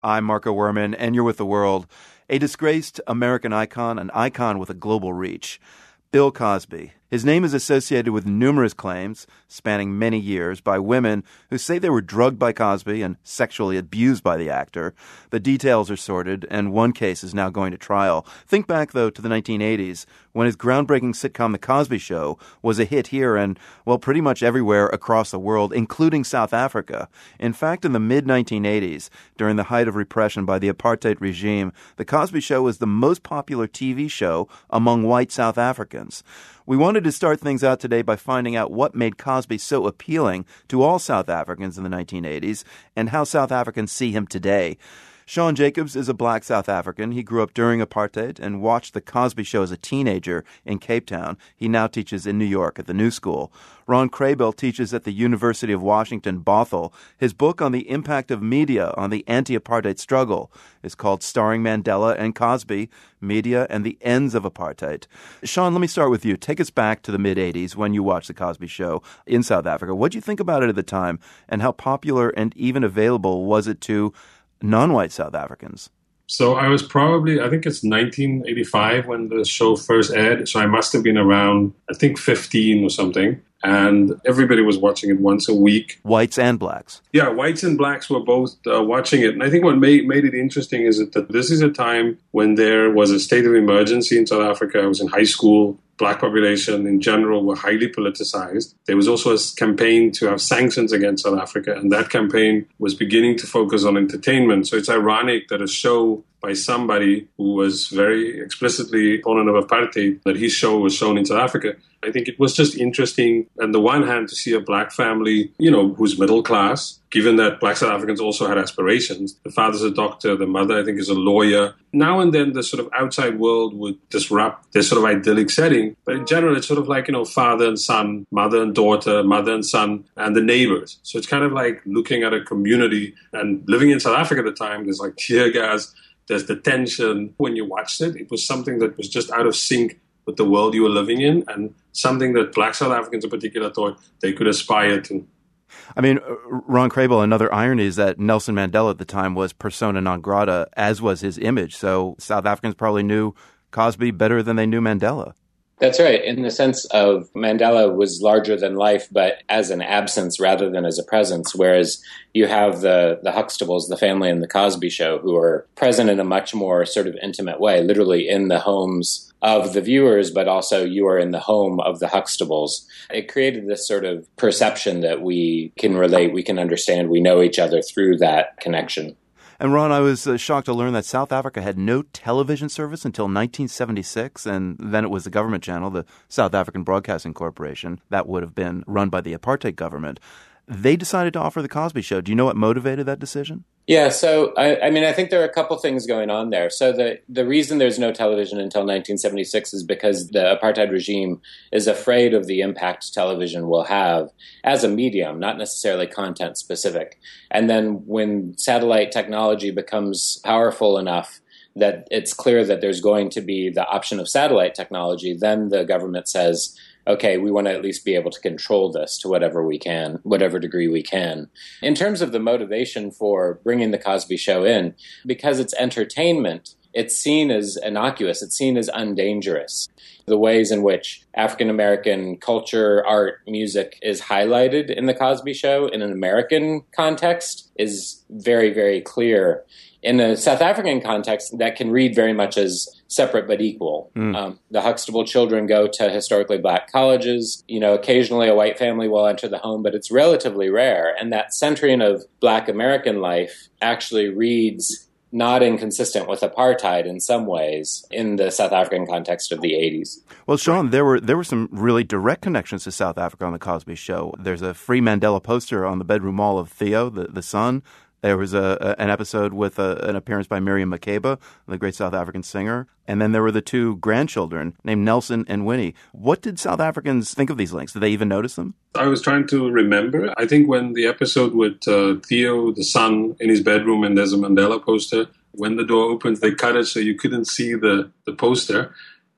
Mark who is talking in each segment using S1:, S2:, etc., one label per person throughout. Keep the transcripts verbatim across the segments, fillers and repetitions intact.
S1: I'm Marco Werman, and you're with The World. A disgraced American icon, an icon with a global reach. Bill Cosby. His name is associated with numerous claims, spanning many years, by women who say they were drugged by Cosby and sexually abused by the actor. The details are sordid, and one case is now going to trial. Think back, though, to the nineteen eighties, when his groundbreaking sitcom The Cosby Show was a hit here and, well, pretty much everywhere across the world, including South Africa. In fact, in the mid nineteen eighties, during the height of repression by the apartheid regime, The Cosby Show was the most popular T V show among white South Africans. We wanted to start things out today by finding out what made Cosby so appealing to all South Africans in the nineteen eighties and how South Africans see him today. Sean Jacobs is a black South African. He grew up during apartheid and watched The Cosby Show as a teenager in Cape Town. He now teaches in New York at the New School. Ron Craybill teaches at the University of Washington, Bothell. His book on the impact of media on the anti-apartheid struggle is called Starring Mandela and Cosby, Media and the Ends of Apartheid. Sean, let me start with you. Take us back to the mid-eighties when you watched The Cosby Show in South Africa. What did you think about it at the time, and how popular and even available was it to non-white South Africans?
S2: So I was probably, I think it's nineteen eighty-five when the show first aired. So I must have been around, I think, fifteen or something. And everybody was watching it once a week.
S1: Whites and blacks.
S2: Yeah, whites and blacks were both uh, watching it. And I think what made, made it interesting is that this is a time when there was a state of emergency in South Africa. I was in high school. Black population in general were highly politicized. There was also a campaign to have sanctions against South Africa, and that campaign was beginning to focus on entertainment. So it's ironic that a show by somebody who was very explicitly opponent of apartheid, that his show was shown in South Africa. I think it was just interesting, on the one hand, to see a black family, you know, who's middle class, given that black South Africans also had aspirations. The father's a doctor, the mother, I think, is a lawyer. Now and then, the sort of outside world would disrupt this sort of idyllic setting. But in general, it's sort of like, you know, father and son, mother and daughter, mother and son, and the neighbors. So it's kind of like looking at a community. And living in South Africa at the time, there's like tear gas, there's the tension. When you watched it, it was something that was just out of sync with the world you were living in, and something that black South Africans in particular thought they could aspire to.
S1: I mean, Ron Craybill, another irony is that Nelson Mandela at the time was persona non grata, as was his image. So South Africans probably knew Cosby better than they knew Mandela.
S3: That's right, in the sense of Mandela was larger than life, but as an absence rather than as a presence, whereas you have the, the Huxtables, the family in The Cosby Show, who are present in a much more sort of intimate way, literally in the homes of the viewers, but also you are in the home of the Huxtables. It created this sort of perception that we can relate, we can understand, we know each other through that connection.
S1: And Ron, I was uh, shocked to learn that South Africa had no television service until nineteen seventy-six, and then it was the government channel, the South African Broadcasting Corporation, that would have been run by the apartheid government. They decided to offer The Cosby Show. Do you know what motivated that decision?
S3: Yeah, so, I, I mean, I think there are a couple things going on there. So the, the reason there's no television until nineteen seventy-six is because the apartheid regime is afraid of the impact television will have as a medium, not necessarily content specific. And then when satellite technology becomes powerful enough that it's clear that there's going to be the option of satellite technology, then the government says, okay, we want to at least be able to control this to whatever we can, whatever degree we can. In terms of the motivation for bringing The Cosby Show in, because it's entertainment, it's seen as innocuous, it's seen as undangerous. The ways in which African-American culture, art, music is highlighted in The Cosby Show in an American context is very, very clear. In a South African context, that can read very much as separate but equal. Mm. Um, the Huxtable children go to historically black colleges. You know, occasionally a white family will enter the home, but it's relatively rare. And that centering of black American life actually reads not inconsistent with apartheid in some ways in the South African context of the eighties.
S1: Well, Sean, there were there were some really direct connections to South Africa on The Cosby Show. There's a Free Mandela poster on the bedroom wall of Theo, the, the son. There was a, a an episode with a, an appearance by Miriam Makeba, the great South African singer. And then there were the two grandchildren named Nelson and Winnie. What did South Africans think of these links? Did they even notice them?
S2: I was trying to remember. I think when the episode with uh, Theo, the son, in his bedroom, and there's a Mandela poster, when the door opens, they cut it so you couldn't see the, the poster.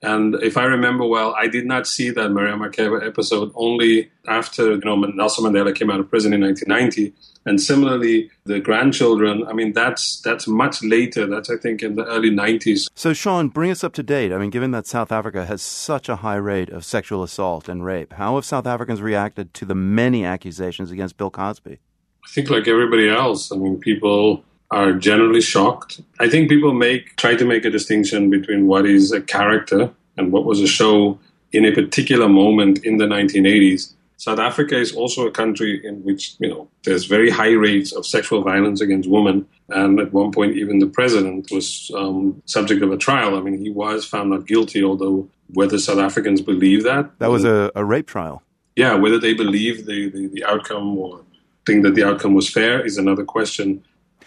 S2: And if I remember well, I did not see that Maria Makeba episode only after, you know, Nelson Mandela came out of prison in nineteen ninety. And similarly, the grandchildren, I mean, that's that's much later. That's, I think, in the early nineties.
S1: So, Sean, bring us up to date. I mean, given that South Africa has such a high rate of sexual assault and rape, how have South Africans reacted to the many accusations against Bill Cosby?
S2: I think like everybody else, I mean, people are generally shocked. I think people make try to make a distinction between what is a character and what was a show in a particular moment in the nineteen eighties. South Africa is also a country in which, you know, there's very high rates of sexual violence against women. And at one point, even the president was um, subject of a trial. I mean, he was found not guilty, although whether South Africans believe that.
S1: That was a, a rape trial.
S2: Yeah, whether they believe the, the, the outcome or think that the outcome was fair is another question.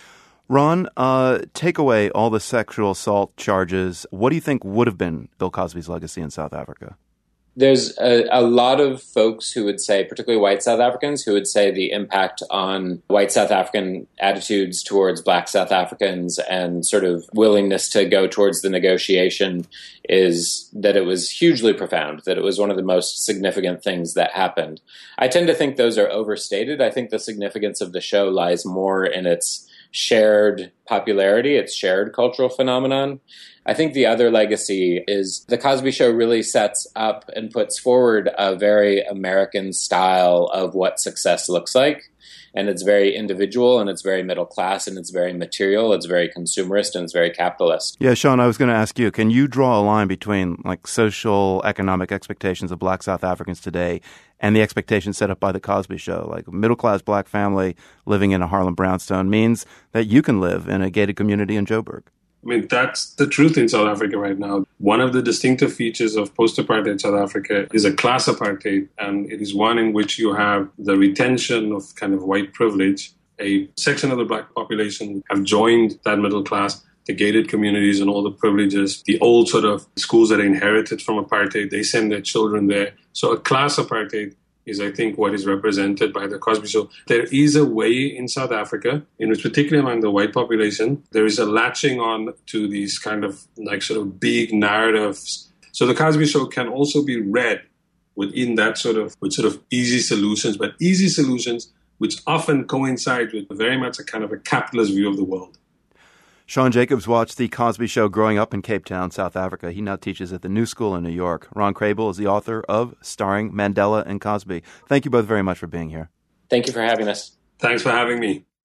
S1: Ron, uh, take away all the sexual assault charges. What do you think would have been Bill Cosby's legacy in South Africa?
S3: There's a, a lot of folks who would say, particularly white South Africans, who would say the impact on white South African attitudes towards black South Africans and sort of willingness to go towards the negotiation is that it was hugely profound, that it was one of the most significant things that happened. I tend to think those are overstated. I think the significance of the show lies more in its shared popularity, its shared cultural phenomenon. I think the other legacy is The Cosby Show really sets up and puts forward a very American style of what success looks like. And it's very individual, and it's very middle class, and it's very material, it's very consumerist, and it's very capitalist.
S1: Yeah, Sean, I was going to ask you, can you draw a line between like social, economic expectations of black South Africans today and the expectations set up by The Cosby Show? Like a middle-class black family living in a Harlem brownstone means that you can live in a gated community in Joburg.
S2: I mean, that's the truth in South Africa right now. One of the distinctive features of post-apartheid South Africa is a class apartheid, and it is one in which you have the retention of kind of white privilege. A section of the black population have joined that middle class, the gated communities and all the privileges, the old sort of schools that are inherited from apartheid, they send their children there. So a class apartheid is, I think, what is represented by The Cosby Show. There is a way in South Africa, in which particularly among the white population, there is a latching on to these kind of like sort of big narratives. So The Cosby Show can also be read within that sort of, with sort of easy solutions, but easy solutions which often coincide with very much a kind of a capitalist view of the world.
S1: Sean Jacobs watched The Cosby Show growing up in Cape Town, South Africa. He now teaches at the New School in New York. Ron Crable is the author of Starring Mandela and Cosby. Thank you both very much for being here.
S3: Thank you for having us.
S2: Thanks for having me.